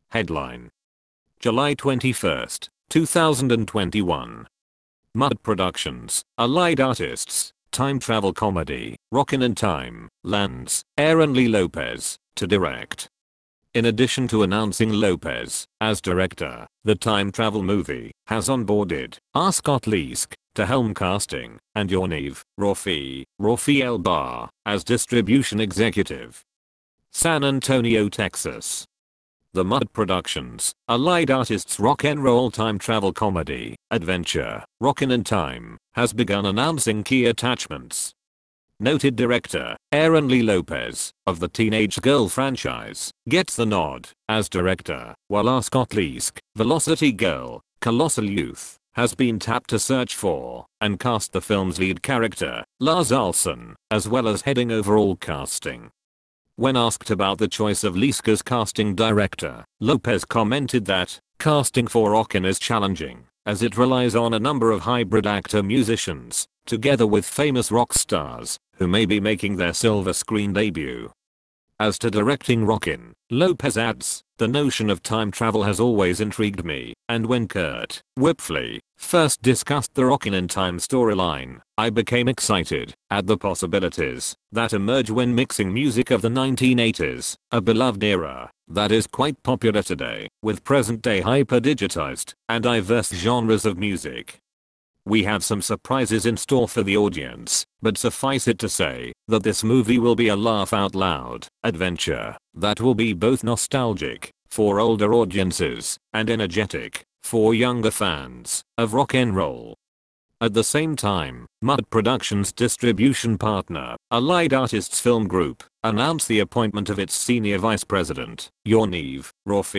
Headline: July 21st, 2021. Mud Productions, Allied Artists, time travel comedy, Rockin' in Time, lands Aaron Lee Lopez to direct. In addition to announcing Lopez as director, the time travel movie has onboarded R. Scott Leask to helm casting and Yaniv Raphael Bar as distribution executive. San Antonio, Texas. The Mud Productions, Allied Artists rock and roll time travel comedy, adventure, Rockin' in Time, has begun announcing key attachments. Noted director Aaron Lee Lopez of the Teenage Girl franchise gets the nod as director, while R. Scott Leask, Velocity Girl, Colossal Youth, has been tapped to search for and cast the film's lead character, Lars Olsen, as well as heading overall casting. When asked about the choice of Leask as casting director, Lopez commented that casting for Rockin' is challenging, as it relies on a number of hybrid actor-musicians, together with famous rock stars, who may be making their silver screen debut. As to directing Rockin', Lopez adds, the notion of time travel has always intrigued me, and when Kurt Wipfli first discussed the Rockin' in Time storyline, I became excited at the possibilities that emerge when mixing music of the 1980s, a beloved era that is quite popular today, with present-day hyper-digitized and diverse genres of music. We have some surprises in store for the audience, but suffice it to say that this movie will be a laugh-out-loud adventure that will be both nostalgic for older audiences and energetic for younger fans of rock and roll. At the same time, Mud Productions' distribution partner, Allied Artists Film Group, announced the appointment of its senior vice president, Yaniv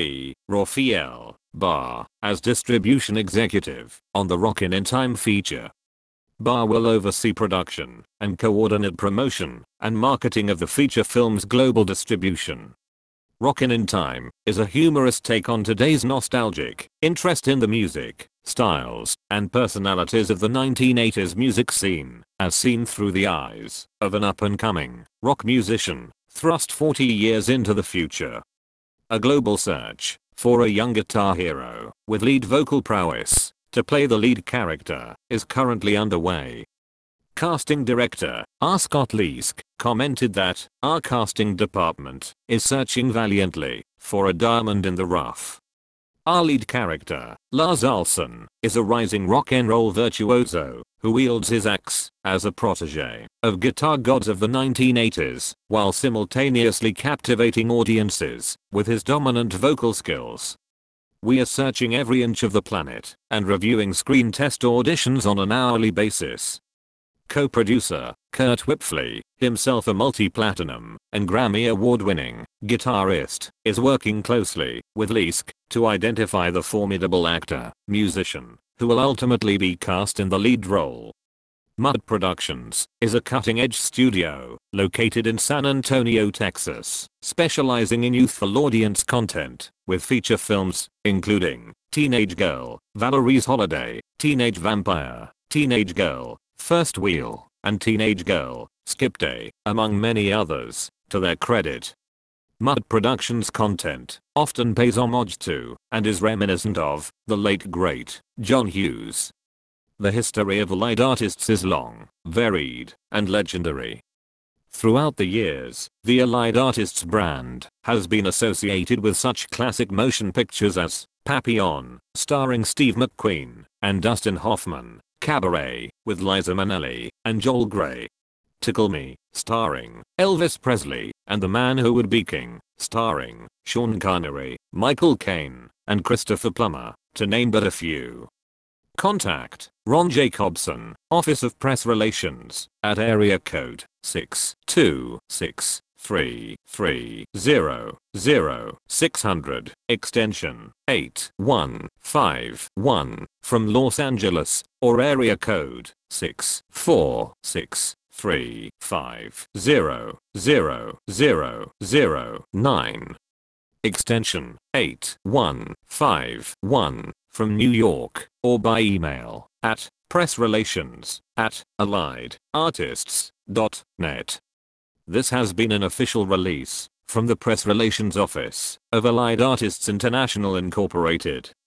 Raphael Bar, as distribution executive on the Rockin' in Time feature. Bar will oversee production and coordinate promotion and marketing of the feature film's global distribution. Rockin' in Time is a humorous take on today's nostalgic interest in the music, styles, and personalities of the 1980s music scene, as seen through the eyes of an up-and-coming rock musician thrust 40 years into the future. A global search for a young guitar hero with lead vocal prowess to play the lead character is currently underway. Casting director R. Scott Leask commented that our casting department is searching valiantly for a diamond in the rough. Our lead character, Lars Olsen, is a rising rock and roll virtuoso who wields his axe as a protege of guitar gods of the 1980s while simultaneously captivating audiences with his dominant vocal skills. We are searching every inch of the planet and reviewing screen test auditions on an hourly basis. Co-producer Kurt Wipfli, himself a multi-platinum and Grammy award-winning guitarist, is working closely with Leask to identify the formidable actor-musician who will ultimately be cast in the lead role. Mud Productions is a cutting-edge studio located in San Antonio, Texas, specializing in youthful audience content with feature films including Teenage Girl, Valerie's Holiday, Teenage Vampire, Teenage Girl, First Wheel, and Teenage Girl, Skip Day, among many others, to their credit. Mud Productions content often pays homage to and is reminiscent of the late great John Hughes. The history of Allied Artists is long, varied, and legendary. Throughout the years, the Allied Artists brand has been associated with such classic motion pictures as Papillon, starring Steve McQueen and Dustin Hoffman, Cabaret, with Liza Minnelli and Joel Grey, Tickle Me, starring Elvis Presley, and The Man Who Would Be King, starring Sean Connery, Michael Caine, and Christopher Plummer, to name but a few. Contact Ron Jacobson, Office of Press Relations, at area code 626-330-0600, extension 8151, from Los Angeles, or area code 646-350-0009, extension 8151, from New York, or by email at pressrelations@allied.artists.net. This has been an official release From the Press Relations Office of Allied Artists International Incorporated.